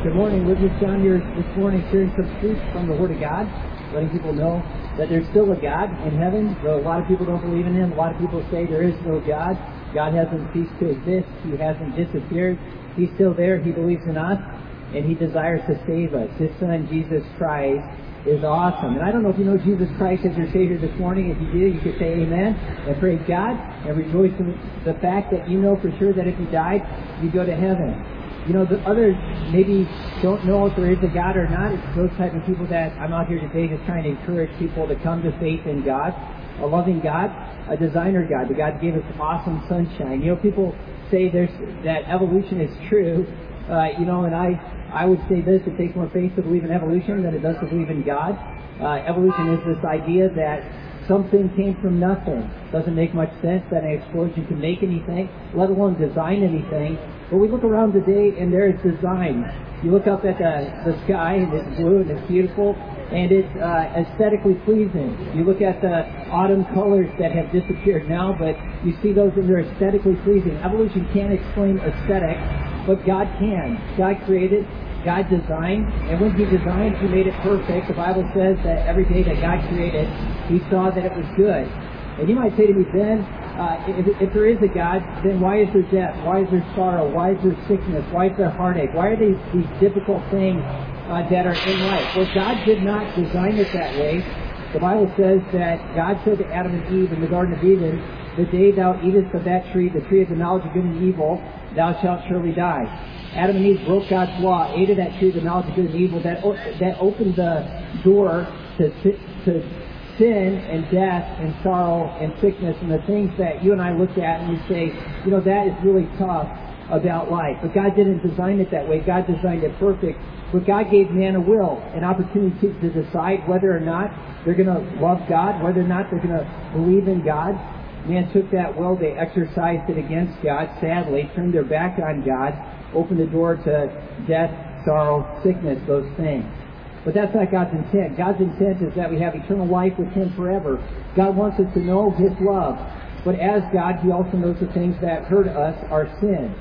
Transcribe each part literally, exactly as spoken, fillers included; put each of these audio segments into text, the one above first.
Good morning. We're just down here this morning sharing some truths from the Word of God, letting people know that there's still a God in heaven, though a lot of people don't believe in Him. A lot of people say there is no God. God hasn't ceased to exist. He hasn't disappeared. He's still there. He believes in us, and He desires to save us. His Son, Jesus Christ, is awesome. And I don't know if you know Jesus Christ as your Savior this morning. If you do, you could say amen and praise God and rejoice in the fact that you know for sure that if you died, you go to heaven. You know, the others maybe don't know if there is a God or not. It's those type of people that I'm out here today just trying to encourage people to come to faith in God, a loving God, a designer God. The God gave us awesome sunshine. You know, people say there's that evolution is true. Uh, you know, and I, I would say this: it takes more faith to believe in evolution than it does to believe in God. Uh, evolution is this idea that something came from nothing. Doesn't make much sense that an explosion can make anything, let alone design anything. But we look around today and there is design. You look up at the, the sky and it's blue and it's beautiful and it's uh, aesthetically pleasing. You look at the autumn colors that have disappeared now, but you see those and they're aesthetically pleasing. Evolution can't explain aesthetic, but God can. God created, God designed, and when He designed, He made it perfect. The Bible says that every day that God created, He saw that it was good. And you might say to me, Ben, uh, if, if there is a God, then why is there death? Why is there sorrow? Why is there sickness? Why is there heartache? Why are these, these difficult things uh, that are in life? Well, God did not design it that way. The Bible says that God said to Adam and Eve in the Garden of Eden, the day thou eatest of that tree, the tree of the knowledge of good and evil, thou shalt surely die. Adam and Eve broke God's law, ate of that tree of the knowledge of good and evil. That that opened the door to to sin and death and sorrow and sickness and the things that you and I look at and we say, you know, that is really tough about life. But God didn't design it that way. God designed it perfect. But God gave man a will, an opportunity to, to decide whether or not they're going to love God, whether or not they're going to believe in God. Man took that will, they exercised it against God, sadly, turned their back on God, opened the door to death, sorrow, sickness, those things. But that's not God's intent. God's intent is that we have eternal life with Him forever. God wants us to know His love. But as God, He also knows the things that hurt us, our sin.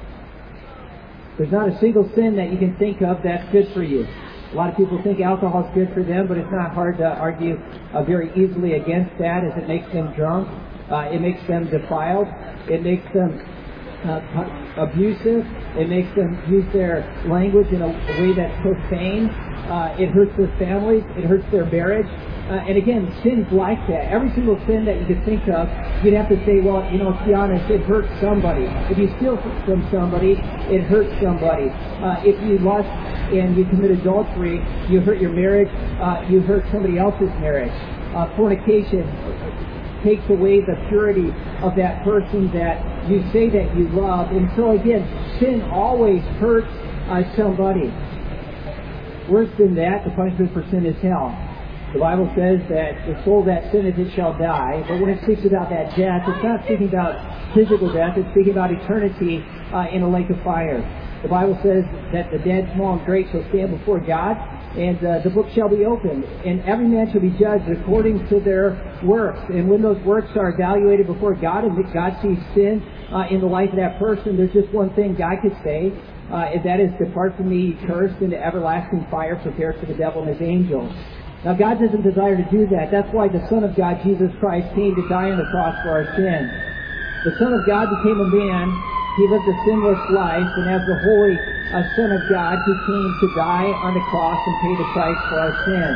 There's not a single sin that you can think of that's good for you. A lot of people think alcohol is good for them, but it's not hard to argue uh, very easily against that, as it makes them drunk. Uh, it makes them defiled. It makes them uh, abusive. It makes them use their language in a, a way that's profane. Uh, it hurts their families. It hurts their marriage. Uh, and again, sin's like that. Every single sin that you could think of, you'd have to say, well, you know, to be honest, it hurts somebody. If you steal from somebody, it hurts somebody. Uh, if you lust and you commit adultery, you hurt your marriage. Uh, you hurt somebody else's marriage. Uh, fornication takes away the purity of that person that you say that you love. And so again, sin always hurts uh, somebody. Worse than that, the punishment for sin is hell. The Bible says that the soul that sinneth, it shall die. But when it speaks about that death, it's not speaking about physical death. It's speaking about eternity uh, in a lake of fire. The Bible says that the dead, small and great, shall stand before God, and uh, the book shall be opened, and every man shall be judged according to their works. And when those works are evaluated before God, and God sees sin uh, in the life of that person, there's just one thing God could say, uh, and that is, depart from me, cursed, into everlasting fire prepared for the devil and his angels. Now, God doesn't desire to do that. That's why the Son of God, Jesus Christ, came to die on the cross for our sin. The Son of God became a man. He lived a sinless life, and as the Holy uh, Son of God, He came to die on the cross and pay the price for our sin.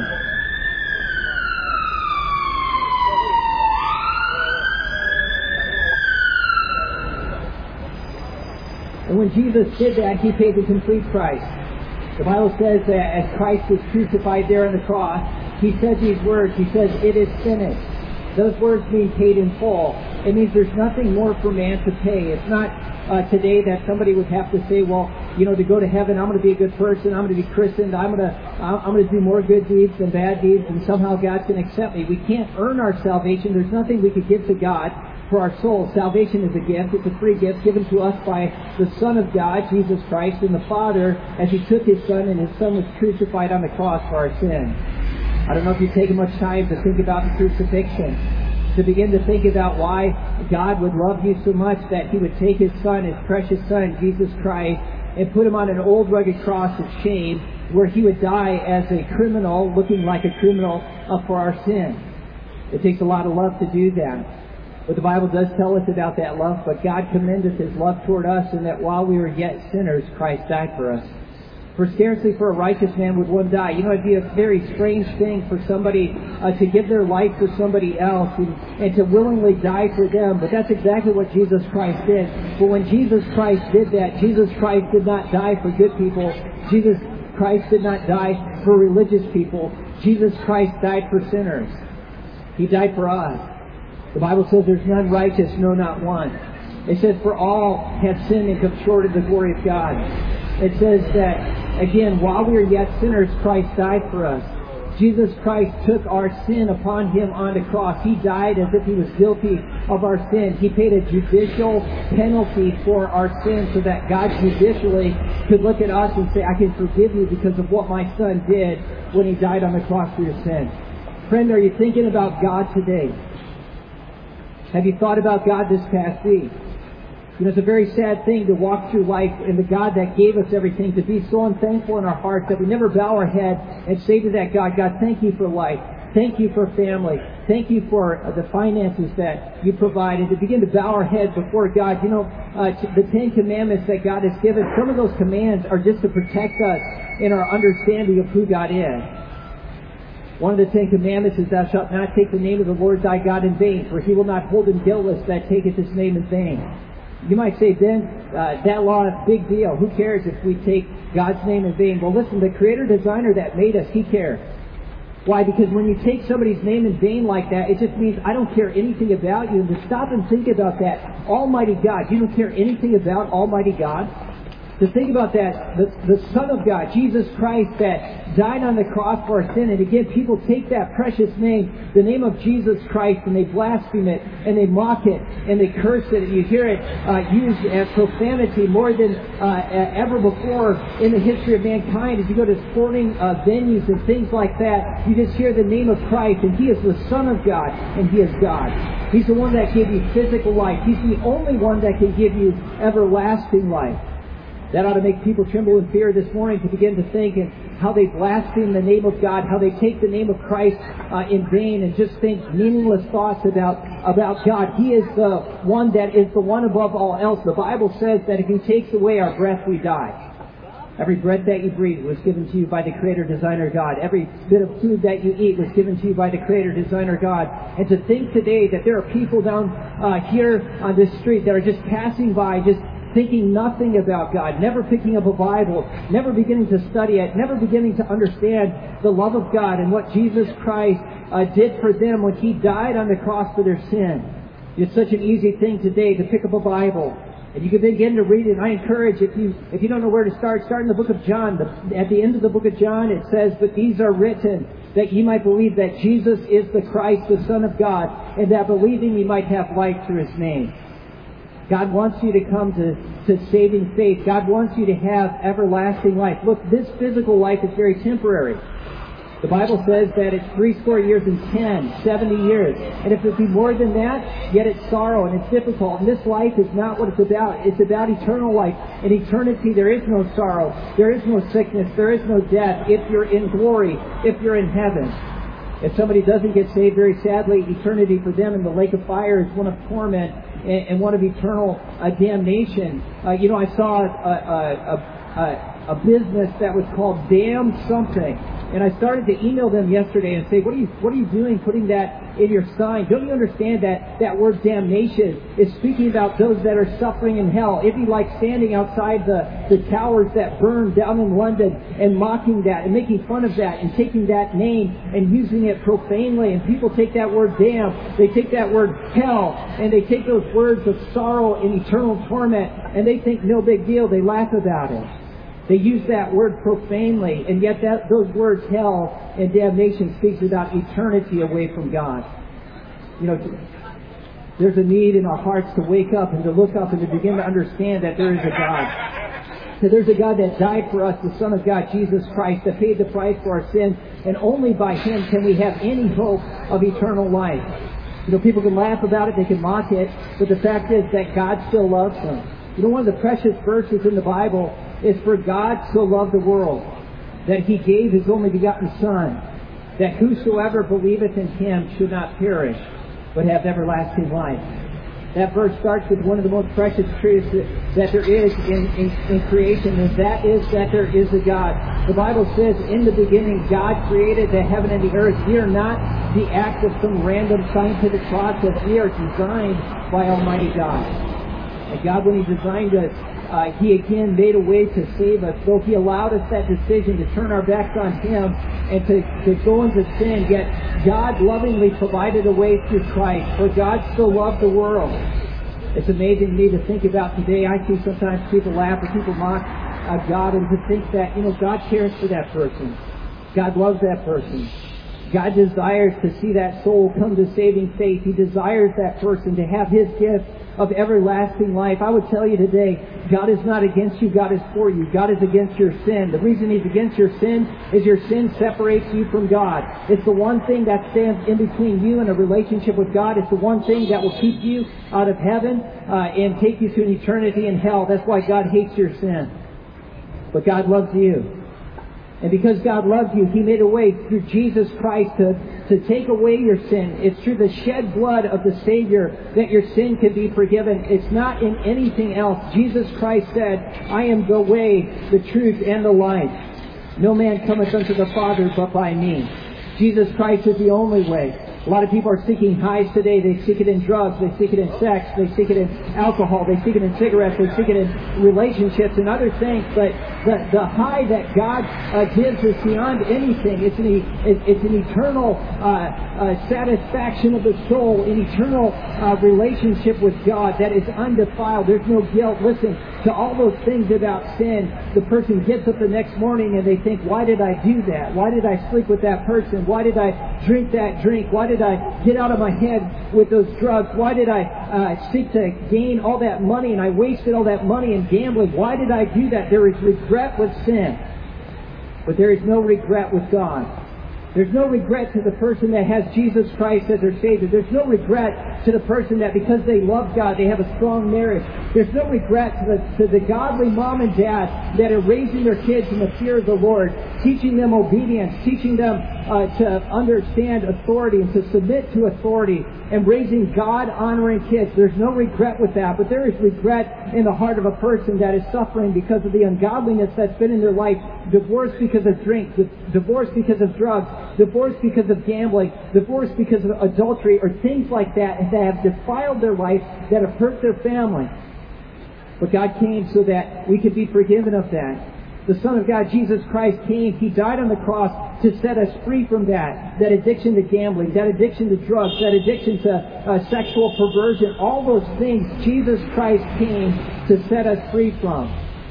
And when Jesus did that, He paid the complete price. The Bible says that as Christ was crucified there on the cross, He said these words. He says, "It is finished." Those words mean paid in full. It means there's nothing more for man to pay. It's not uh, today that somebody would have to say, well, you know, to go to heaven, I'm going to be a good person. I'm going to be christened. I'm going to I'm going to do more good deeds than bad deeds, and somehow God can accept me. We can't earn our salvation. There's nothing we could give to God for our soul. Salvation is a gift. It's a free gift given to us by the Son of God, Jesus Christ, and the Father, as He took His Son, and His Son was crucified on the cross for our sin. I don't know if you've taken much time to think about the crucifixion, to begin to think about why God would love you so much that He would take His Son, His precious Son, Jesus Christ, and put him on an old rugged cross of shame where he would die as a criminal, looking like a criminal uh, for our sin. It takes a lot of love to do that. But the Bible does tell us about that love. But God commendeth His love toward us in that while we were yet sinners, Christ died for us. For scarcely for a righteous man would one die. You know, it'd be a very strange thing for somebody uh, to give their life for somebody else and, and to willingly die for them. But that's exactly what Jesus Christ did. But when Jesus Christ did that, Jesus Christ did not die for good people. Jesus Christ did not die for religious people. Jesus Christ died for sinners. He died for us. The Bible says there's none righteous, no, not one. It says, for all have sinned and come short of the glory of God. It says that, again, while we were yet sinners, Christ died for us. Jesus Christ took our sin upon Him on the cross. He died as if He was guilty of our sin. He paid a judicial penalty for our sin so that God judicially could look at us and say, I can forgive you because of what my Son did when He died on the cross for your sin. Friend, are you thinking about God today? Have you thought about God this past week? You know, it's a very sad thing to walk through life and the God that gave us everything, to be so unthankful in our hearts that we never bow our head and say to that God, God, thank you for life. Thank you for family. Thank you for the finances that you provided. To begin to bow our head before God. You know, uh, the Ten Commandments that God has given, some of those commands are just to protect us in our understanding of who God is. One of the Ten Commandments is, thou shalt not take the name of the Lord thy God in vain, for He will not hold him guiltless that taketh His name in vain. You might say, Ben, uh, that law is a big deal. Who cares if we take God's name in vain? Well, listen, the Creator Designer that made us, He cares. Why? Because when you take somebody's name in vain like that, it just means I don't care anything about you. And to stop and think about that, Almighty God, you don't care anything about Almighty God? To think about that, the, the Son of God, Jesus Christ, that died on the cross for our sin. And again, people take that precious name, the name of Jesus Christ, and they blaspheme it, and they mock it, and they curse it. And you hear it uh, used as profanity more than uh, ever before in the history of mankind. As you go to sporting uh, venues and things like that, you just hear the name of Christ, and He is the Son of God, and He is God. He's the one that gave you physical life. He's the only one that can give you everlasting life. That ought to make people tremble in fear this morning to begin to think and how they blaspheme the name of God, how they take the name of Christ uh, in vain and just think meaningless thoughts about, about God. He is the one that is the one above all else. The Bible says that if He takes away our breath, we die. Every breath that you breathe was given to you by the Creator Designer God. Every bit of food that you eat was given to you by the Creator Designer God. And to think today that there are people down uh, here on this street that are just passing by, just thinking nothing about God, never picking up a Bible, never beginning to study it, never beginning to understand the love of God and what Jesus Christ uh, did for them when He died on the cross for their sin. It's such an easy thing today to pick up a Bible and you can begin to read it. And I encourage, if you if you don't know where to start, start in the book of John. The, at the end of the book of John, it says, "But these are written that ye might believe that Jesus is the Christ, the Son of God, and that believing ye might have life through His name." God wants you to come to, to saving faith. God wants you to have everlasting life. Look, this physical life is very temporary. The Bible says that it's three score years and ten, seventy years. And if it be more than that, yet it's sorrow and it's difficult. And this life is not what it's about. It's about eternal life. In eternity, there is no sorrow. There is no sickness. There is no death. If you're in glory, if you're in heaven. If somebody doesn't get saved, very sadly, eternity for them in the lake of fire is one of torment and one of eternal uh, damnation. Uh, you know, I saw a, a, a, a business that was called Damn Something. And I started to email them yesterday and say, what are you what are you doing putting that in your sign? Don't you understand that that word damnation is speaking about those that are suffering in hell? It'd be like standing outside the, the towers that burned down in London and mocking that and making fun of that and taking that name and using it profanely. And people take that word damn, they take that word hell, and they take those words of sorrow and eternal torment, and they think no big deal. They laugh about it. They use that word profanely, and yet that those words, hell and damnation, speaks about eternity away from God. You know, there's a need in our hearts to wake up and to look up and to begin to understand that there is a God. That there's a God that died for us, the Son of God, Jesus Christ, that paid the price for our sin, and only by Him can we have any hope of eternal life. You know, people can laugh about it, they can mock it, but the fact is that God still loves them. You know, one of the precious verses in the Bible is for God so loved the world that He gave His only begotten Son, that whosoever believeth in Him should not perish, but have everlasting life. That verse starts with one of the most precious truths that, that there is in, in, in creation, and that is that there is a God. The Bible says, in the beginning, God created the heaven and the earth. We are not the act of some random scientific process. We are designed by Almighty God. And God, when He designed us, Uh, he again made a way to save us. Though He allowed us that decision to turn our backs on Him and to, to go into sin, yet God lovingly provided a way through Christ. For God so loved the world. It's amazing to me to think about today. I see sometimes people laugh or people mock uh, God, and to think that, you know, God cares for that person. God loves that person. God desires to see that soul come to saving faith. He desires that person to have His gift of everlasting life. I would tell you today, God is not against you, God is for you. God is against your sin. The reason He's against your sin is your sin separates you from God. It's the one thing that stands in between you and a relationship with God. It's the one thing that will keep you out of heaven uh, and take you to an eternity in hell. That's why God hates your sin. But God loves you. And because God loved you, He made a way through Jesus Christ to, to take away your sin. It's through the shed blood of the Savior that your sin can be forgiven. It's not in anything else. Jesus Christ said, I am the way, the truth, and the life. No man cometh unto the Father but by me. Jesus Christ is the only way. A lot of people are seeking highs today. They seek it in drugs. They seek it in sex. They seek it in alcohol. They seek it in cigarettes. They seek it in relationships and other things. But the, the high that God uh, gives is beyond anything. It's an, it's an eternal uh, uh, satisfaction of the soul, an eternal uh, relationship with God that is undefiled. There's no guilt. Listen, to all those things about sin, the person gets up the next morning and they think, why did I do that? Why did I sleep with that person? Why did I drink that drink? Why did I get out of my head with those drugs? Why did I uh, seek to gain all that money and I wasted all that money in gambling? Why did I do that? There is regret with sin, but there is no regret with God. There's no regret to the person that has Jesus Christ as their Savior. There's no regret to the person that because they love God, they have a strong marriage. There's no regret to the, to the godly mom and dad that are raising their kids in the fear of the Lord, teaching them obedience, teaching them uh, to understand authority and to submit to authority, and raising God-honoring kids. There's no regret with that, but there is regret in the heart of a person that is suffering because of the ungodliness that's been in their life, divorce because of drink, divorce because of drugs, divorce because of gambling, divorce because of adultery, or things like that that have defiled their life, that have hurt their family. But God came so that we could be forgiven of that. The Son of God, Jesus Christ, came. He died on the cross to set us free from that. That addiction to gambling, that addiction to drugs, that addiction to uh, sexual perversion, all those things Jesus Christ came to set us free from.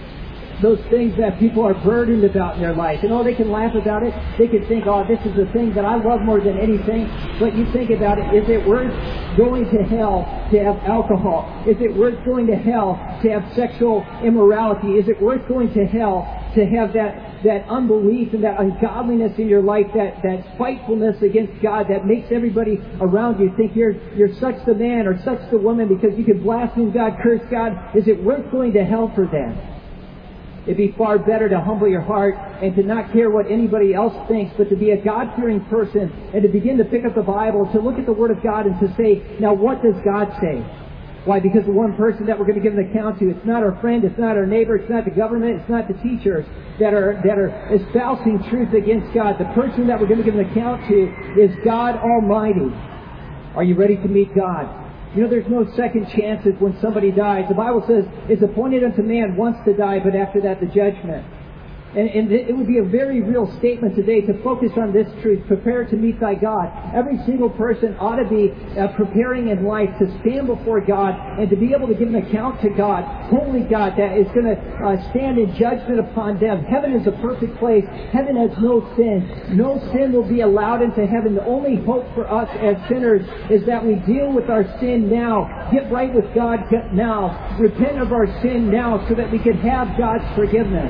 Those things that people are burdened about in their life. And oh, they can laugh about it. They can think, oh, this is the thing that I love more than anything. But you think about it, is it worth going to hell to have alcohol? Is it worth going to hell to have sexual immorality? Is it worth going to hell to have that, that unbelief and that ungodliness in your life, that, that spitefulness against God that makes everybody around you think you're, you're such the man or such the woman because you can blaspheme God, curse God? Is it worth going to hell for that? It'd be far better to humble your heart and to not care what anybody else thinks, but to be a God-fearing person and to begin to pick up the Bible, to look at the Word of God and to say, now what does God say? Why? Because the one person that we're going to give an account to, it's not our friend, it's not our neighbor, it's not the government, it's not the teachers that are that are espousing truth against God. The person that we're going to give an account to is God Almighty. Are you ready to meet God? You know, there's no second chances when somebody dies. The Bible says it's appointed unto man once to die, but after that the judgment. And, and it would be a very real statement today to focus on this truth. Prepare to meet thy God. Every single person ought to be uh, preparing in life to stand before God and to be able to give an account to God. Holy God that is going to uh, stand in judgment upon them. Heaven is a perfect place. Heaven has no sin. No sin will be allowed into heaven. The only hope for us as sinners is that we deal with our sin now. Get right with God now. Repent of our sin now so that we can have God's forgiveness.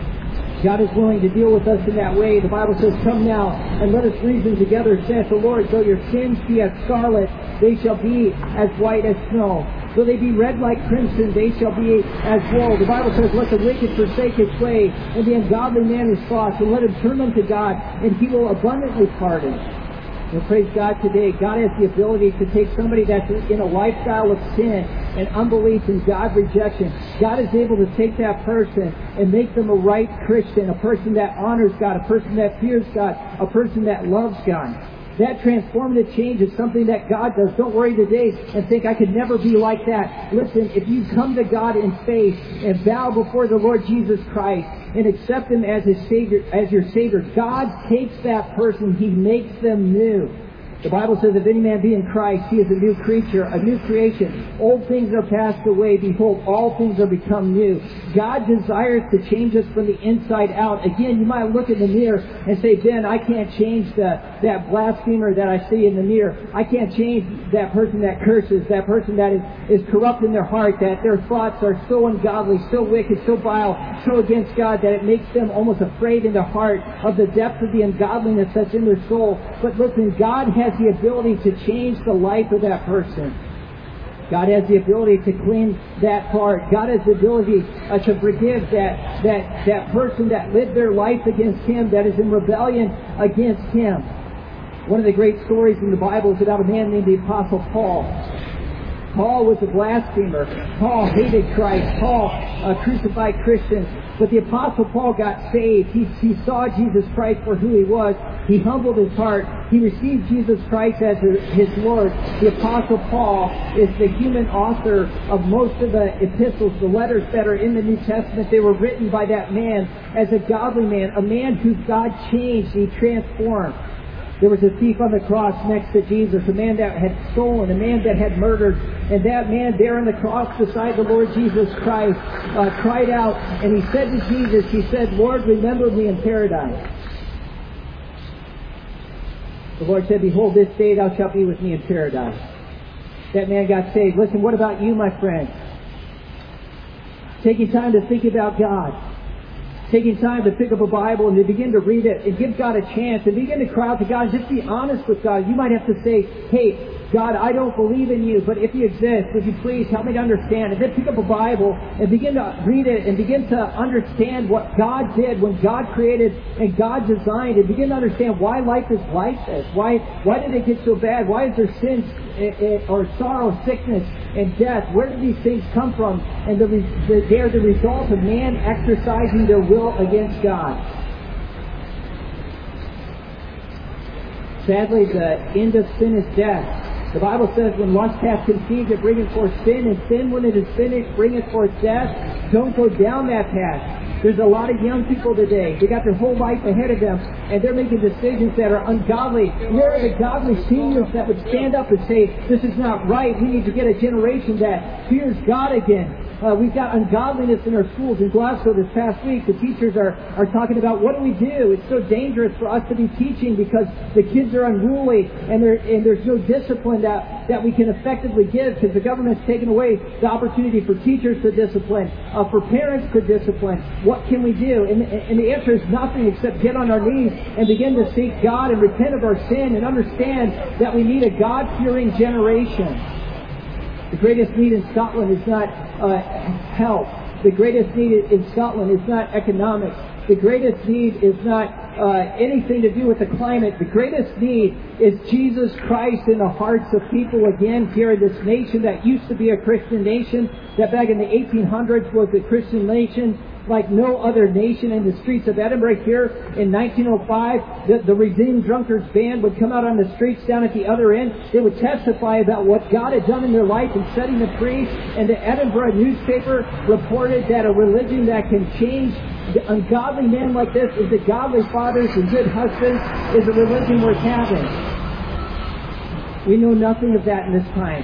God is willing to deal with us in that way. The Bible says, come now and let us reason together, saith the Lord. Though your sins be as scarlet, they shall be as white as snow. Though they be red like crimson, they shall be as wool. The Bible says, let the wicked forsake his way, and the ungodly man his thoughts, and let him turn unto God, and he will abundantly pardon. And praise God today, God has the ability to take somebody that's in a lifestyle of sin and unbelief and God rejection. God is able to take that person and make them a right Christian, a person that honors God, a person that fears God, a person that loves God. That transformative change is something that God does. Don't worry today and think, I could never be like that. Listen, if you come to God in faith and bow before the Lord Jesus Christ and accept Him as His Savior, as your Savior, God takes that person. He makes them new. The Bible says, if any man be in Christ, he is a new creature, a new creation. Old things are passed away. Behold, all things are become new. God desires to change us from the inside out. Again, you might look in the mirror and say, Ben, I can't change the, that blasphemer that I see in the mirror. I can't change that person that curses, that person that is, is corrupt in their heart, that their thoughts are so ungodly, so wicked, so vile, so against God that it makes them almost afraid in their heart of the depth of the ungodliness that's in their soul. But listen, God has the ability to change the life of that person. God has the ability to clean that heart. God has the ability uh, to forgive that, that, that person that lived their life against Him, that is in rebellion against Him. One of the great stories in the Bible is about a man named the Apostle Paul. Paul was a blasphemer. Paul hated Christ. Paul uh, crucified Christians. But the Apostle Paul got saved. He, he saw Jesus Christ for who He was. He humbled his heart. He received Jesus Christ as his Lord. The Apostle Paul is the human author of most of the epistles, the letters that are in the New Testament. They were written by that man as a godly man, a man who God changed. He transformed. There was a thief on the cross next to Jesus, a man that had stolen, a man that had murdered. And that man there on the cross beside the Lord Jesus Christ uh, cried out, and he said to Jesus, he said, Lord, remember me in paradise. The Lord said, behold, this day thou shalt be with me in paradise. That man got saved. Listen, what about you, my friend? Taking time to think about God. Taking time to pick up a Bible and to begin to read it and give God a chance and begin to cry out to God. Just be honest with God. You might have to say, hey, God, I don't believe in you, but if you exist, would you please help me to understand? And then pick up a Bible and begin to read it and begin to understand what God did when God created and God designed, and begin to understand why life is like this. Why why did it get so bad? Why is there sin or sorrow, sickness, and death? Where did these things come from? And the, the, they're the result of man exercising their will against God. Sadly, the end of sin is death. The Bible says, when lust hath conceived, it bringeth forth sin, and sin, when it is finished, bringeth forth death. Don't go down that path. There's a lot of young people today. They got their whole life ahead of them, and they're making decisions that are ungodly. Where are the godly seniors that would stand up and say, this is not right. We need to get a generation that fears God again. Uh, we've got ungodliness in our schools. In Glasgow this past week, the teachers are, are talking about, what do we do? It's so dangerous for us to be teaching because the kids are unruly and, and there's no discipline that, that we can effectively give because the government's taken away the opportunity for teachers to discipline, uh, for parents to discipline. What can we do? And, and the answer is nothing except get on our knees and begin to seek God and repent of our sin and understand that we need a God-fearing generation. The greatest need in Scotland is not uh, health. The greatest need in Scotland is not economics. The greatest need is not uh, anything to do with the climate. The greatest need is Jesus Christ in the hearts of people again here in this nation that used to be a Christian nation, that back in the eighteen hundreds was a Christian nation like no other nation. In the streets of Edinburgh here in nineteen oh five, the, the Redeemed Drunkards Band would come out on the streets down at the other end. They would testify about what God had done in their life and setting them free. And the Edinburgh newspaper reported that a religion that can change the ungodly men like this into godly fathers and good husbands is a religion worth having. We know nothing of that in this time.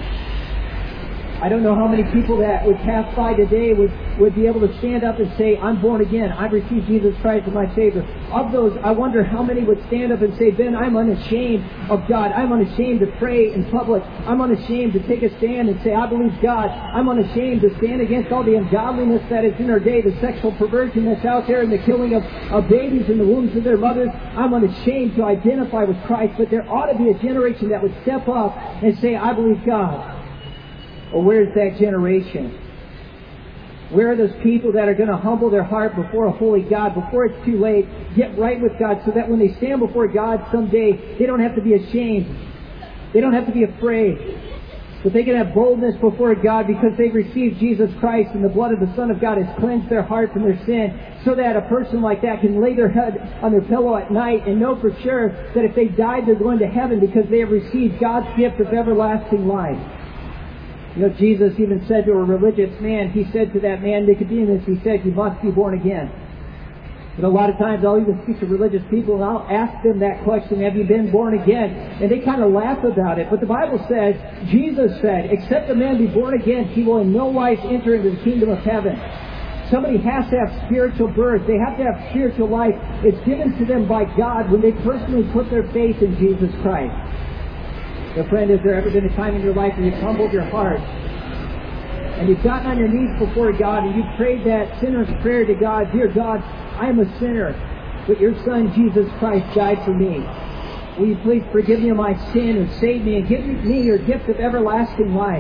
I don't know how many people that would pass by today would, would be able to stand up and say, I'm born again. I've received Jesus Christ as my Savior. Of those, I wonder how many would stand up and say, Ben, I'm unashamed of God. I'm unashamed to pray in public. I'm unashamed to take a stand and say, I believe God. I'm unashamed to stand against all the ungodliness that is in our day, the sexual perversion that's out there and the killing of, of babies in the wombs of their mothers. I'm unashamed to identify with Christ. But there ought to be a generation that would step up and say, I believe God. Or where's that generation? Where are those people that are going to humble their heart before a holy God, before it's too late, get right with God so that when they stand before God someday, they don't have to be ashamed. They don't have to be afraid. But they can have boldness before God because they've received Jesus Christ and the blood of the Son of God has cleansed their heart from their sin, so that a person like that can lay their head on their pillow at night and know for sure that if they died, they're going to heaven because they have received God's gift of everlasting life. You know, Jesus even said to a religious man, he said to that man, Nicodemus, he said, you must be born again. But a lot of times I'll even speak to religious people and I'll ask them that question, have you been born again? And they kind of laugh about it. But the Bible says, Jesus said, except a man be born again, he will in no wise enter into the kingdom of heaven. Somebody has to have spiritual birth. They have to have spiritual life. It's given to them by God when they personally put their faith in Jesus Christ. So friend, has there ever been a time in your life where you've humbled your heart and you've gotten on your knees before God and you've prayed that sinner's prayer to God, dear God, I am a sinner, but your Son Jesus Christ died for me. Will you please forgive me of my sin and save me and give me your gift of everlasting life?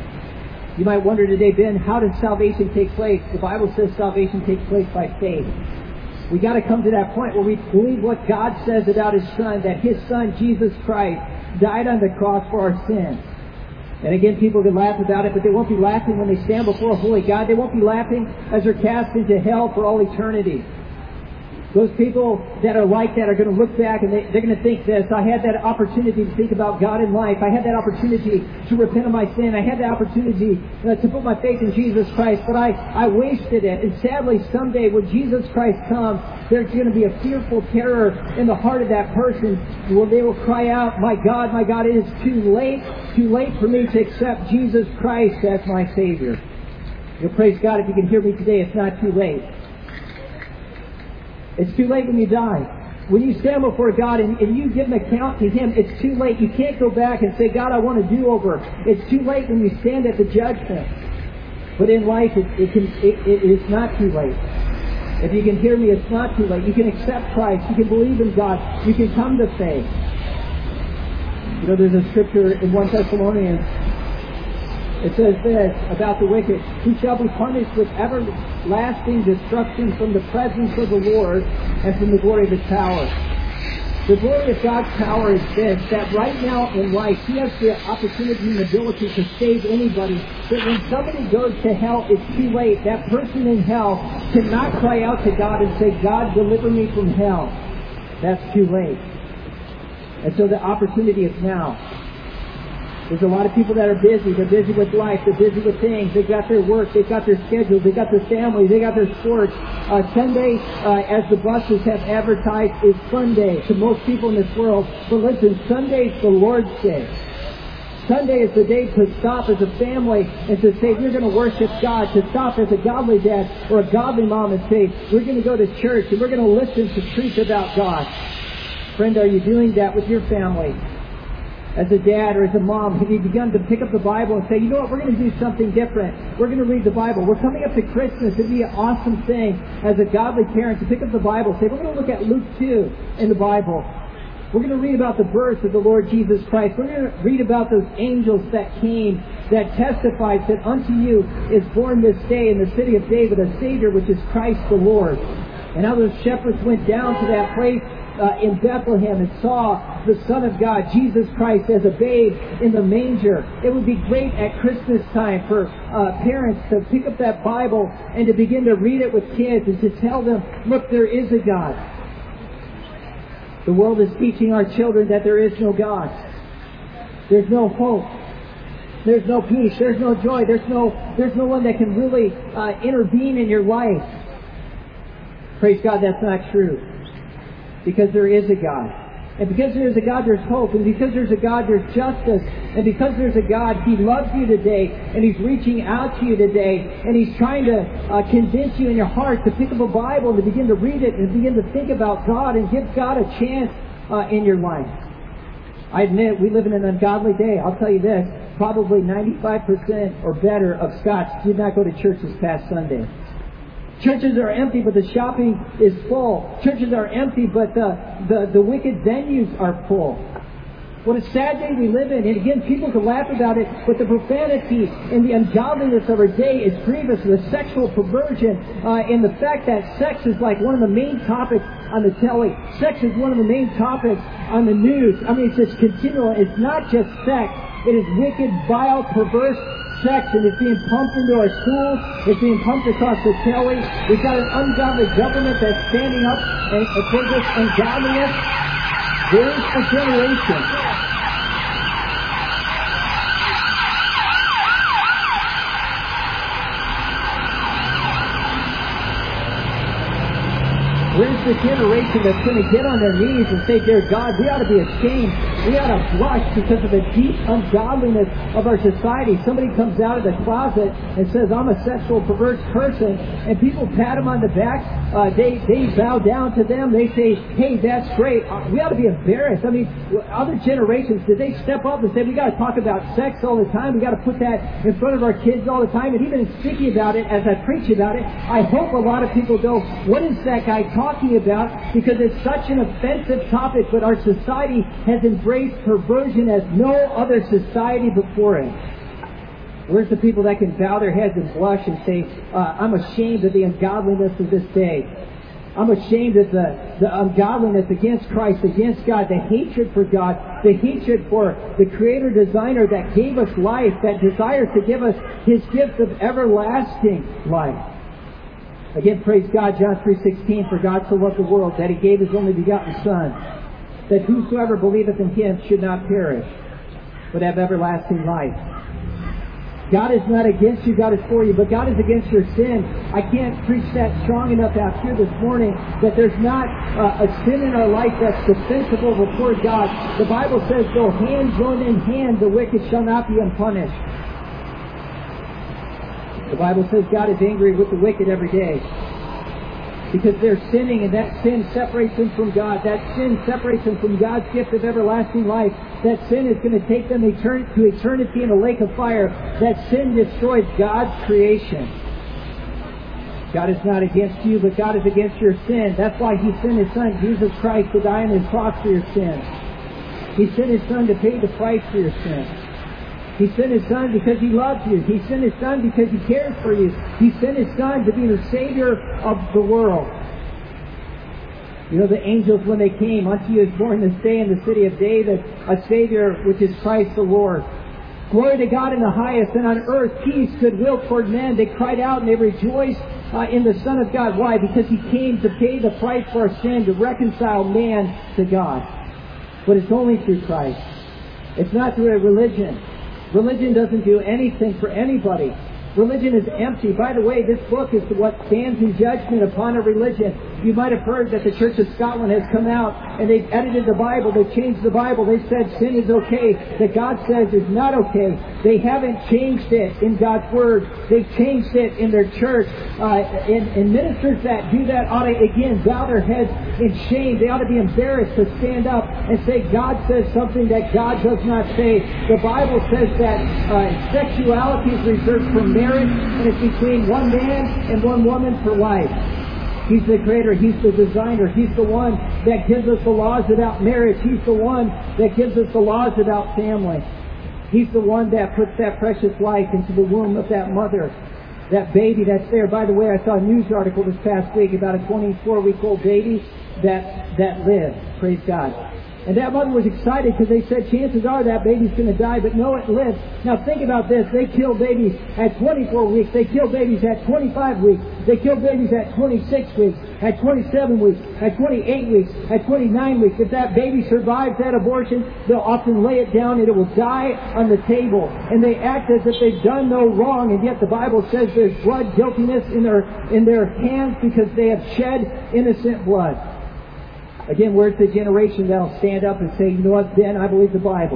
You might wonder today, Ben, how does salvation take place? The Bible says salvation takes place by faith. We got to come to that point where we believe what God says about His Son, that His Son, Jesus Christ, died on the cross for our sins. And again, people can laugh about it, but they won't be laughing when they stand before a holy God. They won't be laughing as they're cast into hell for all eternity. Those people that are like that are going to look back and they, they're going to think this, I had that opportunity to think about God in life. I had that opportunity to repent of my sin. I had that opportunity uh, to put my faith in Jesus Christ, but I, I wasted it. And sadly, someday when Jesus Christ comes, there's going to be a fearful terror in the heart of that person where they will cry out, my God, my God, it is too late, too late for me to accept Jesus Christ as my Savior. You know, praise God, if you can hear me today, it's not too late. It's too late when you die. When you stand before God and, and you give an account to Him, it's too late. You can't go back and say, God, I want a do-over. It's too late when you stand at the judgment. But in life, it, it, can, it, it is not too late. If you can hear me, it's not too late. You can accept Christ. You can believe in God. You can come to faith. You know, there's a scripture in First Thessalonians. It says this about the wicked, who shall be punished with everlasting destruction from the presence of the Lord and from the glory of His power. The glory of God's power is this, that right now in life He has the opportunity and ability to save anybody. That when somebody goes to hell, it's too late. That person in hell cannot cry out to God and say, God, deliver me from hell. That's too late. And so the opportunity is now. There's a lot of people that are busy. They're busy with life. They're busy with things. They've got their work. They've got their schedules. They've got their families. They've got their sports. Uh, Sunday, uh, as the buses have advertised, is Sunday to most people in this world. But listen, Sunday's the Lord's Day. Sunday is the day to stop as a family and to say, we're going to worship God. To stop as a godly dad or a godly mom and say, we're going to go to church and we're going to listen to truth about God. Friend, are you doing that with your family? As a dad or as a mom, have you begun to pick up the Bible and say, you know what, we're going to do something different. We're going to read the Bible. We're coming up to Christmas. It'd be an awesome thing as a godly parent to pick up the Bible and say, we're going to look at Luke two in the Bible. We're going to read about the birth of the Lord Jesus Christ. We're going to read about those angels that came, that testified that unto you is born this day in the city of David a Savior, which is Christ the Lord. And how those shepherds went down to that place Uh, in Bethlehem and saw the Son of God, Jesus Christ, as a babe in the manger. It would be great at Christmas time for uh, parents to pick up that Bible and to begin to read it with kids and to tell them, look, there is a God. The world is teaching our children that there is no God. There's no hope. There's no peace. There's no joy. There's no, there's no one that can really uh, intervene in your life. Praise God, that's not true. Because there is a God. And because there is a God, there's hope. And because there's a God, there's justice. And because there's a God, He loves you today. And He's reaching out to you today. And He's trying to uh, convince you in your heart to pick up a Bible and to begin to read it and begin to think about God and give God a chance uh, in your life. I admit, we live in an ungodly day. I'll tell you this. Probably ninety-five percent or better of Scots did not go to church this past Sunday. Churches are empty, but the shopping is full. Churches are empty, but the, the, the wicked venues are full. What a sad day we live in. And again, people can laugh about it, but the profanity and the ungodliness of our day is grievous. The sexual perversion uh, and the fact that sex is like one of the main topics on the telly. Sex is one of the main topics on the news. I mean, it's just continual. It's not just sex. It is wicked, vile, perverse sex, and it's being pumped into our schools. It's being pumped across the telly. We've got an ungodly government that's standing up and for this ungodliness. There's a generation. Where's the generation that's going to get on their knees and say, dear God, we ought to be ashamed. We ought to blush because of the deep ungodliness of our society. Somebody comes out of the closet and says, I'm a sexual perverse person, and people pat them on the back. Uh, they, they bow down to them. They say, hey, that's great. Uh, we ought to be embarrassed. I mean, other generations, did they step up and say, we got to talk about sex all the time. We got to put that in front of our kids all the time. And even speaking about it, as I preach about it, I hope a lot of people go, what is that guy talking about? Because it's such an offensive topic, but our society has embraced perversion as no other society before it. Where's the people that can bow their heads and blush and say, uh, I'm ashamed of the ungodliness of this day. I'm ashamed of the, the ungodliness against Christ, against God, the hatred for God, the hatred for the Creator Designer that gave us life, that desires to give us His gift of everlasting life. Again, praise God, John three sixteen, for God so loved the world that He gave His only begotten Son, that whosoever believeth in Him should not perish, but have everlasting life. God is not against you, God is for you, but God is against your sin. I can't preach that strong enough out here this morning that there's not uh, a sin in our life that's defensible before God. The Bible says, though hand join in hand, the wicked shall not be unpunished. The Bible says God is angry with the wicked every day because they're sinning, and that sin separates them from God. That sin separates them from God's gift of everlasting life. That sin is going to take them etern- to eternity in a lake of fire. That sin destroys God's creation. God is not against you, but God is against your sin. That's why He sent His Son, Jesus Christ, to die on His cross for your sins. He sent His Son to pay the price for your sins. He sent His Son because He loves you. He sent His Son because He cares for you. He sent His Son to be the Savior of the world. You know, the angels, when they came, unto you is born this day in the city of David a Savior, which is Christ the Lord. Glory to God in the highest, and on earth peace, goodwill toward men. They cried out and they rejoiced uh, in the Son of God. Why? Because He came to pay the price for our sin, to reconcile man to God. But it's only through Christ. It's not through a religion. Religion doesn't do anything for anybody. Religion is empty. By the way, this book is what stands in judgment upon a religion. You might have heard that the Church of Scotland has come out and they've edited the Bible. They've changed the Bible. They've said sin is okay, that God says is not okay. They haven't changed it in God's Word. They've changed it in their church. Uh, and, and ministers that do that ought to, again, bow their heads in shame. They ought to be embarrassed to stand up and say God says something that God does not say. The Bible says that uh, sexuality is reserved for marriage, and it's between one man and one woman for life. He's the creator. He's the designer. He's the one that gives us the laws about marriage. He's the one that gives us the laws about family. He's the one that puts that precious life into the womb of that mother, that baby that's there. By the way, I saw a news article this past week about a twenty-four-week-old baby that that lived. Praise God. And that mother was excited because they said chances are that baby's going to die, but no, it lived. Now think about this. They kill babies at twenty-four weeks. They kill babies at twenty-five weeks. They kill babies at twenty-six weeks, at twenty-seven weeks, at twenty-eight weeks, at twenty-nine weeks. If that baby survives that abortion, they'll often lay it down and it will die on the table. And they act as if they've done no wrong, and yet the Bible says there's blood guiltiness in their, in their hands because they have shed innocent blood. Again, where's the generation that will stand up and say, you know what, Ben, I believe the Bible.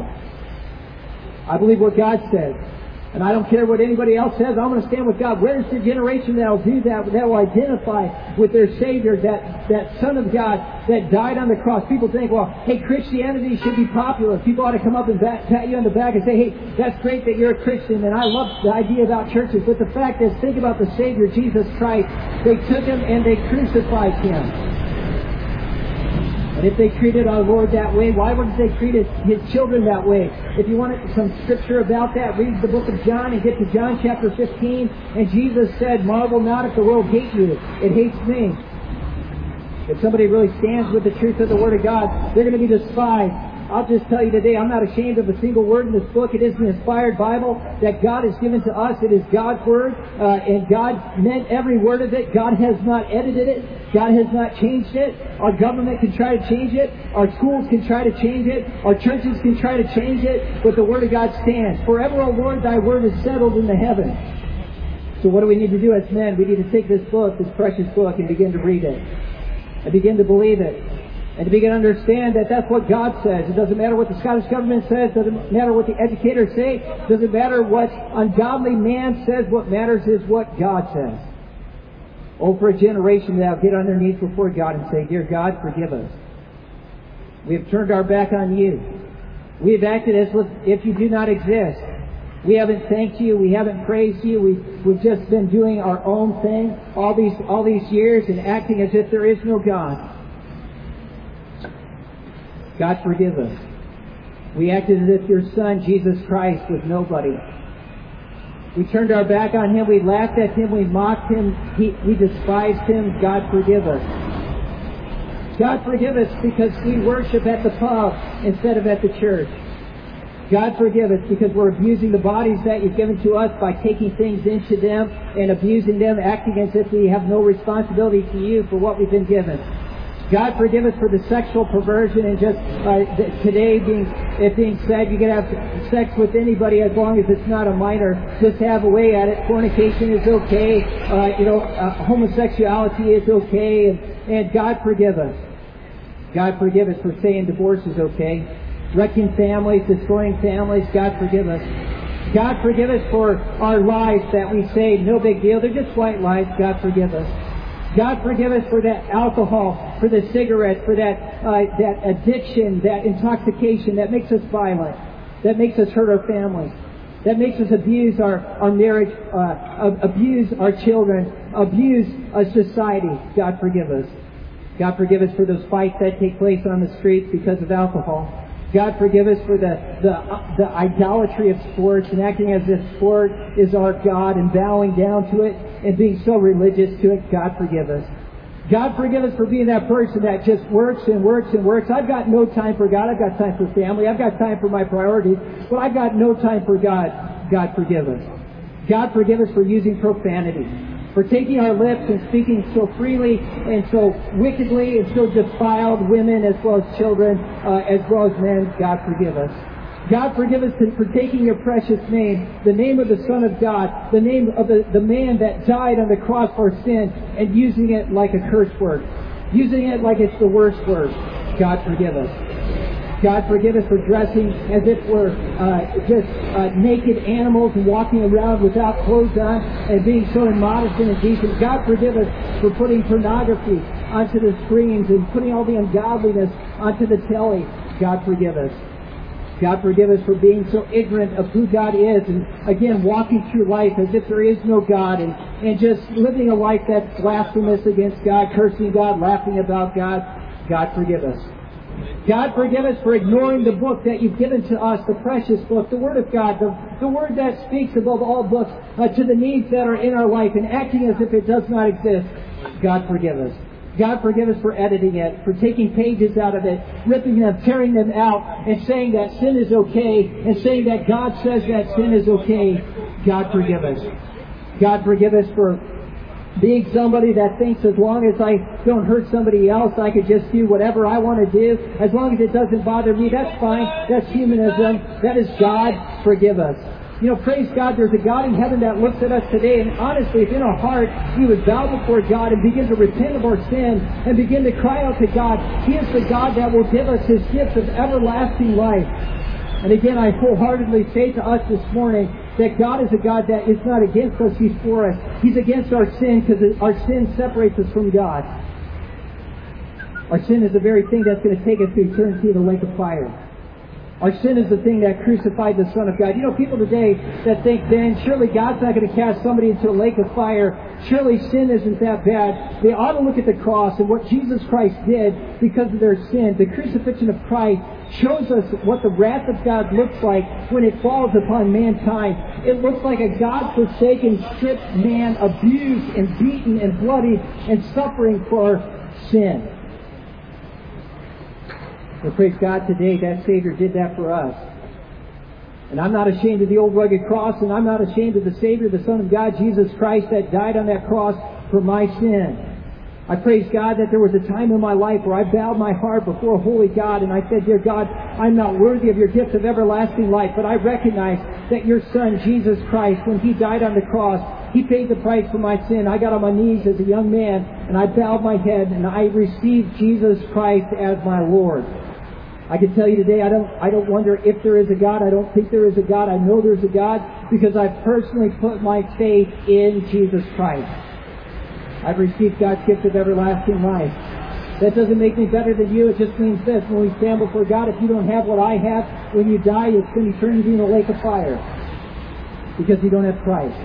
I believe what God says. And I don't care what anybody else says. I'm going to stand with God. Where's the generation that will do that, that will identify with their Savior, that, that Son of God that died on the cross? People think, well, hey, Christianity should be popular. People ought to come up and bat, pat you on the back and say, hey, that's great that you're a Christian. And I love the idea about churches. But the fact is, think about the Savior, Jesus Christ. They took Him and they crucified Him. And And if they treated our Lord that way, why wouldn't they treat his, his children that way? If you want some scripture about that, read the book of John and get to John chapter fifteen. And Jesus said, marvel not if the world hate you. It hates me. If somebody really stands with the truth of the Word of God, they're going to be despised. I'll just tell you today, I'm not ashamed of a single word in this book. It is an inspired Bible that God has given to us. It is God's Word, uh, and God meant every word of it. God has not edited it. God has not changed it. Our government can try to change it. Our schools can try to change it. Our churches can try to change it. But the Word of God stands. Forever, O Lord, Thy Word is settled in the heavens. So what do we need to do as men? We need to take this book, this precious book, and begin to read it. And begin to believe it. And to begin to understand that that's what God says. It doesn't matter what the Scottish government says. It doesn't matter what the educators say. It doesn't matter what ungodly man says. What matters is what God says. Oh, for a generation that will get on their knees before God and say, Dear God, forgive us. We have turned our back on you. We have acted as if you do not exist. We haven't thanked you. We haven't praised you. We, we've just been doing our own thing all these, all these years and acting as if there is no God. God, forgive us. We acted as if your Son, Jesus Christ, was nobody. We turned our back on Him. We laughed at Him. We mocked Him. He, we despised Him. God, forgive us. God, forgive us because we worship at the pub instead of at the church. God, forgive us because we're abusing the bodies that You've given to us by taking things into them and abusing them, acting as if we have no responsibility to You for what we've been given. God, forgive us for the sexual perversion and just uh, today being it being said you can have sex with anybody as long as it's not a minor. Just have a way at it. Fornication is okay. Uh, you know, uh, homosexuality is okay. And, and God, forgive us. God, forgive us for saying divorce is okay. Wrecking families, destroying families. God, forgive us. God, forgive us for our lies that we say no big deal. They're just white lies. God, forgive us. God, forgive us for that alcohol, for the cigarette, for that uh, that addiction, that intoxication that makes us violent, that makes us hurt our families, that makes us abuse our, our marriage, uh, abuse our children, abuse our society. God, forgive us. God, forgive us for those fights that take place on the streets because of alcohol. God, forgive us for the, the, uh, the idolatry of sports and acting as if sport is our God and bowing down to it and being so religious to it. God, forgive us. God, forgive us for being that person that just works and works and works. I've got no time for God. I've got time for family. I've got time for my priorities. But I've got no time for God. God, forgive us. God, forgive us for using profanity, for taking our lips and speaking so freely and so wickedly and so defiled women as well as children, uh, as well as men. God, forgive us. God, forgive us for taking Your precious name, the name of the Son of God, the name of the, the man that died on the cross for sin, and using it like a curse word, using it like it's the worst word. God, forgive us. God, forgive us for dressing as if we're uh, just uh, naked animals and walking around without clothes on and being so immodest and indecent. God, forgive us for putting pornography onto the screens and putting all the ungodliness onto the telly. God, forgive us. God, forgive us for being so ignorant of who God is and, again, walking through life as if there is no God and, and just living a life that's blasphemous against God, cursing God, laughing about God. God, forgive us. God, forgive us for ignoring the book that You've given to us, the precious book, the Word of God, the, the Word that speaks above all books uh, to the needs that are in our life and acting as if it does not exist. God, forgive us. God, forgive us for editing it, for taking pages out of it, ripping them, tearing them out, and saying that sin is okay, and saying that God says that sin is okay. God, forgive us. God, forgive us for being somebody that thinks as long as I don't hurt somebody else, I could just do whatever I want to do. As long as it doesn't bother me, that's fine. That's humanism. That is God, forgive us. You know, praise God, there's a God in heaven that looks at us today, and honestly, if in our heart we would bow before God and begin to repent of our sin and begin to cry out to God, He is the God that will give us His gift of everlasting life. And again, I wholeheartedly say to us this morning that God is a God that is not against us, He's for us. He's against our sin because our sin separates us from God. Our sin is the very thing that's going to take us to eternity in the lake of fire. Our sin is the thing that crucified the Son of God. You know, people today that think, then surely God's not going to cast somebody into a lake of fire. Surely sin isn't that bad. They ought to look at the cross and what Jesus Christ did because of their sin. The crucifixion of Christ shows us what the wrath of God looks like when it falls upon mankind. It looks like a God-forsaken, stripped man, abused and beaten and bloodied and suffering for sin. Well, praise God today, that Savior did that for us. And I'm not ashamed of the old rugged cross, and I'm not ashamed of the Savior, the Son of God, Jesus Christ, that died on that cross for my sin. I praise God that there was a time in my life where I bowed my heart before a holy God, and I said, Dear God, I'm not worthy of your gift of everlasting life, but I recognize that your Son, Jesus Christ, when He died on the cross, He paid the price for my sin. I got on my knees as a young man, and I bowed my head, and I received Jesus Christ as my Lord. I can tell you today, I don't I don't wonder if there is a God. I don't think there is a God. I know there's a God because I've personally put my faith in Jesus Christ. I've received God's gift of everlasting life. That doesn't make me better than you. It just means this. When we stand before God, if you don't have what I have, when you die, it's going to turn you in a lake of fire because you don't have Christ.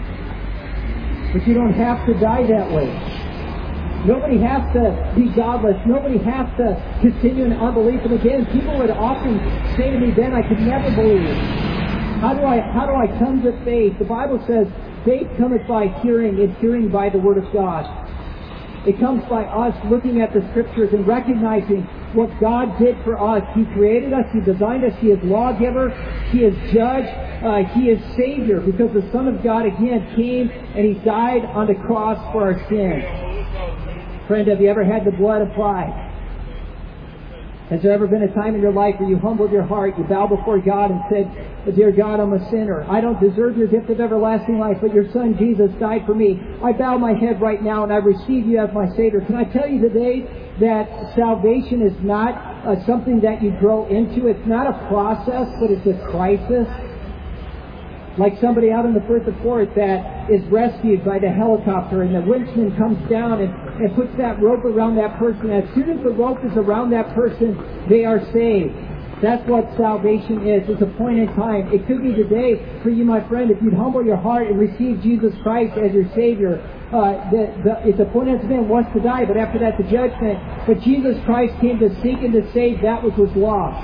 But you don't have to die that way. Nobody has to be godless. Nobody has to continue in unbelief. And again, people would often say to me, Ben, I could never believe. How do I how do I come to faith? The Bible says, faith cometh by hearing, and hearing by the Word of God. It comes by us looking at the Scriptures and recognizing what God did for us. He created us. He designed us. He is lawgiver. He is judge. Uh, he is Savior because the Son of God again came and He died on the cross for our sins. Friend, have you ever had the blood applied? Has there ever been a time in your life where you humbled your heart, you bowed before God and said, Dear God, I'm a sinner. I don't deserve your gift of everlasting life, but your Son Jesus died for me. I bow my head right now and I receive you as my Savior. Can I tell you today that salvation is not uh, something that you grow into? It's not a process, but it's a crisis. Like somebody out in the Firth of Forth that is rescued by the helicopter and the winchman comes down and, and puts that rope around that person. As soon as the rope is around that person, they are saved. That's what salvation is. It's a point in time. It could be today for you, my friend, if you'd humble your heart and receive Jesus Christ as your Savior. Uh, the, the, it's a point in time once to die, but after that the judgment. But Jesus Christ came to seek and to save that which was lost.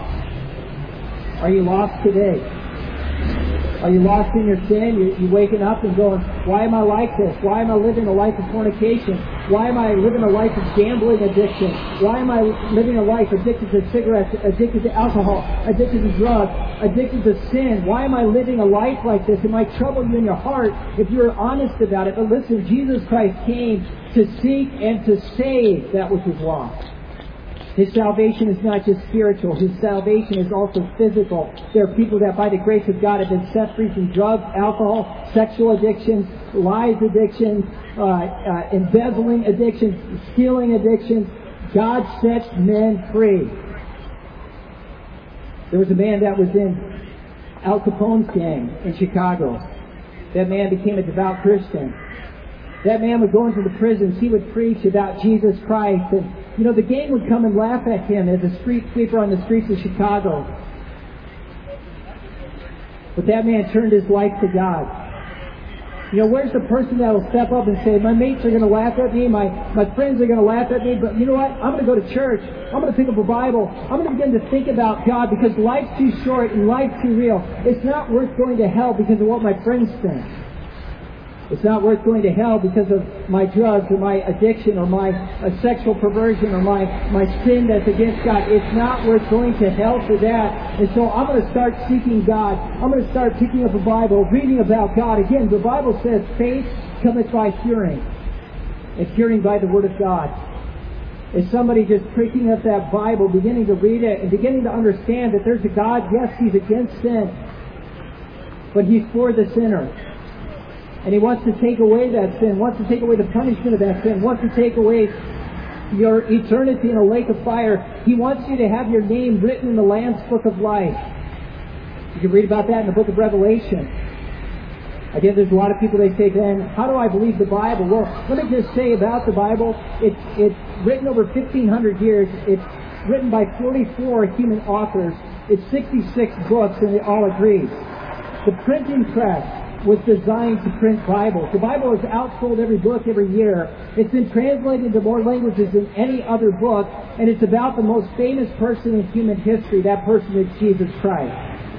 Are you lost today? Are you lost in your sin? You're, you're waking up and going, why am I like this? Why am I living a life of fornication? Why am I living a life of gambling addiction? Why am I living a life addicted to cigarettes, addicted to alcohol, addicted to drugs, addicted to sin? Why am I living a life like this? It might trouble you in your heart if you're honest about it. But listen, Jesus Christ came to seek and to save that which was lost. His salvation is not just spiritual. His salvation is also physical. There are people that by the grace of God have been set free from drugs, alcohol, sexual addictions, lies addictions, uh, uh, embezzling addictions, stealing addictions. God sets men free. There was a man that was in Al Capone's gang in Chicago. That man became a devout Christian. That man would go into the prisons. He would preach about Jesus Christ. And, you know, the gang would come and laugh at him as a street sweeper on the streets of Chicago. But that man turned his life to God. You know, where's the person that will step up and say, my mates are going to laugh at me, my, my friends are going to laugh at me, but you know what? I'm going to go to church. I'm going to pick up a Bible. I'm going to begin to think about God because life's too short and life's too real. It's not worth going to hell because of what my friends think. It's not worth going to hell because of my drugs or my addiction or my uh, sexual perversion or my, my sin that's against God. It's not worth going to hell for that. And so I'm going to start seeking God. I'm going to start picking up a Bible, reading about God. Again, the Bible says faith cometh by hearing, and hearing by the Word of God. Is somebody just picking up that Bible, beginning to read it, and beginning to understand that there's a God. Yes, He's against sin, but He's for the sinner. And He wants to take away that sin, wants to take away the punishment of that sin, wants to take away your eternity in a lake of fire. He wants you to have your name written in the Lamb's Book of Life. You can read about that in the book of Revelation. Again, there's a lot of people, they say, then, how do I believe the Bible? Well, let me just say about the Bible, it's, it's written over fifteen hundred years. It's written by forty-four human authors. It's sixty-six books, and they all agree. The printing press was designed to print Bibles. The Bible is outsold every book every year. It's been translated into more languages than any other book, and it's about the most famous person in human history. That person is Jesus Christ.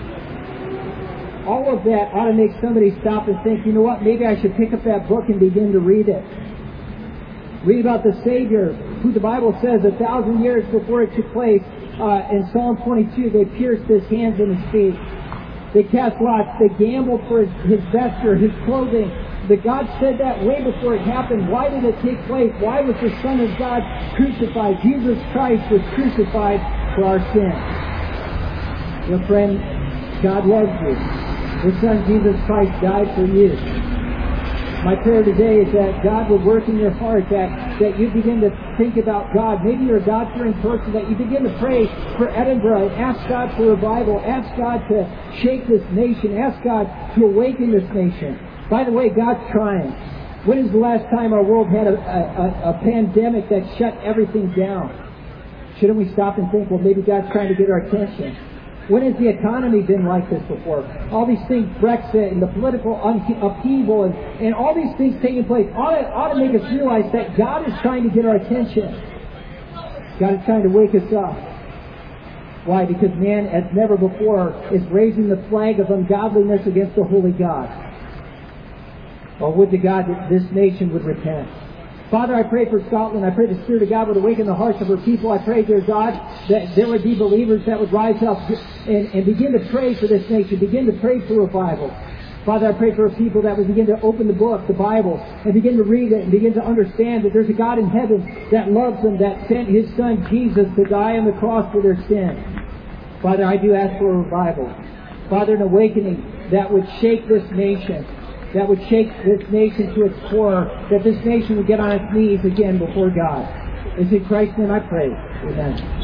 All of that ought to make somebody stop and think, you know what, maybe I should pick up that book and begin to read it. Read about the Savior, who the Bible says a thousand years before it took place, uh, in Psalm twenty-two, they pierced his hands and his feet. They cast lots. They gambled for his, his vesture, his clothing. That God said that way before it happened. Why did it take place? Why was the Son of God crucified? Jesus Christ was crucified for our sins. Your friend, God loves you. His Son Jesus Christ died for you. My prayer today is that God would work in your heart, that, that you begin to think about God. Maybe you're a God-fearing person, that you begin to pray for Edinburgh and ask God for revival. Ask God to shake this nation. Ask God to awaken this nation. By the way, God's trying. When is the last time our world had a, a, a pandemic that shut everything down? Shouldn't we stop and think, well, maybe God's trying to get our attention? When has the economy been like this before? All these things, Brexit and the political upheaval and, and all these things taking place ought to, ought to make us realize that God is trying to get our attention. God is trying to wake us up. Why? Because man, as never before, is raising the flag of ungodliness against the holy God. Well, would to God that this nation would repent. Father, I pray for Scotland. I pray the Spirit of God would awaken the hearts of her people. I pray, dear God, that there would be believers that would rise up and, and begin to pray for this nation, begin to pray for revival. Father, I pray for a people that would begin to open the book, the Bible, and begin to read it and begin to understand that there's a God in heaven that loves them, that sent His Son Jesus to die on the cross for their sins. Father, I do ask for a revival. Father, an awakening that would shake this nation. That would shake this nation to its core, that this nation would get on its knees again before God. It's in Christ's name I pray. Amen.